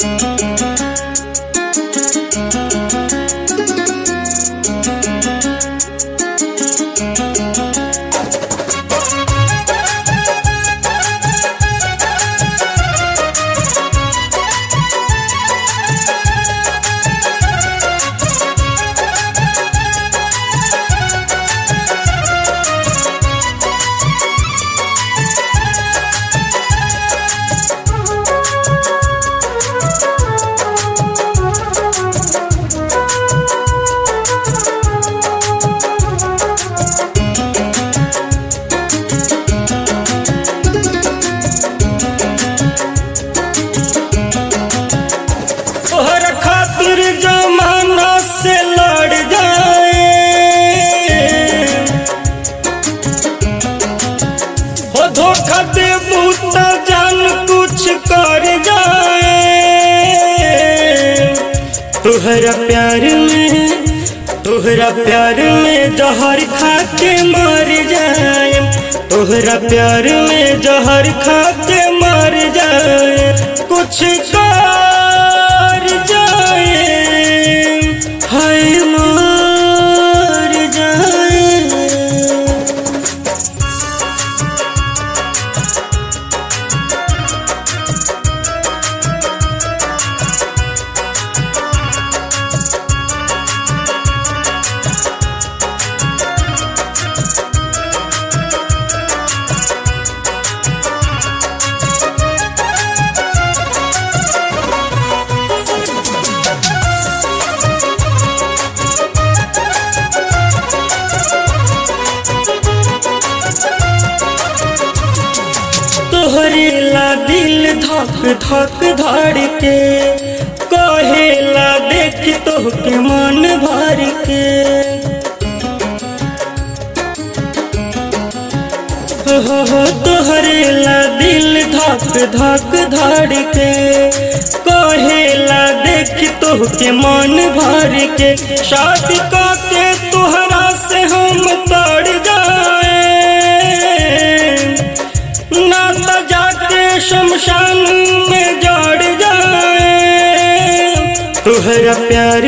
जमाना से लड़ जाए हो धोखा दे बूता जान कुछ कर जाए। तुहरा प्यार में जहर खा के मर जाए। तुहरा प्यार में जहर खा के मर जाए। कुछ कर जाए हाय मर जाए। तोहरे ला दिल धक धक धड़ के कहेला देख तोहके मन भर के। हो तोहरे ला दिल धक धक धड़ के कहेला देख तोहके मन भर के। शादी करके तोहरा से हम तड़ जाए ना तो जाके शमशान में जड़ जाए। तुहरा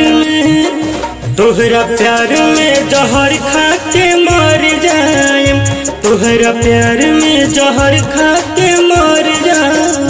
प्यार में जहर खा के मर जाए। तुहरा प्यार में जहर खा के मर जाए।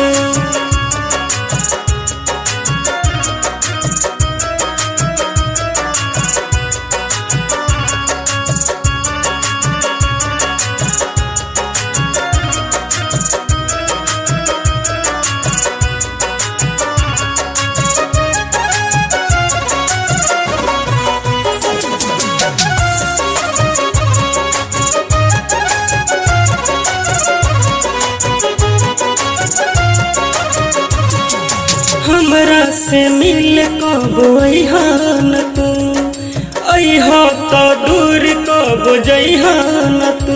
हमरा से मिल कब अइहा न तू अइहा तो दूर कब जइहा न तू।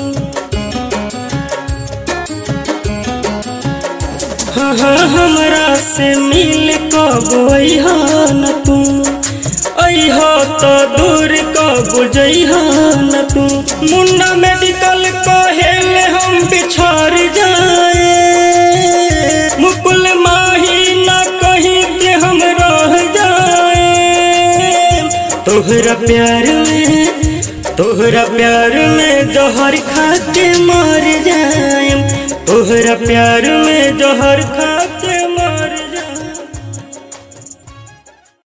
हाँ हमरा से मिल कब अइहा न तू अइहा तो दूर कब जइहा न तू। मुन्ना मेडिकल कहेले हम बिछड़ जाए। मुकुल माही ना कहीं के हम रह जाए। तुहरा प्यार में जहर खा के मर जाए। तुहरा प्यार में जहर खा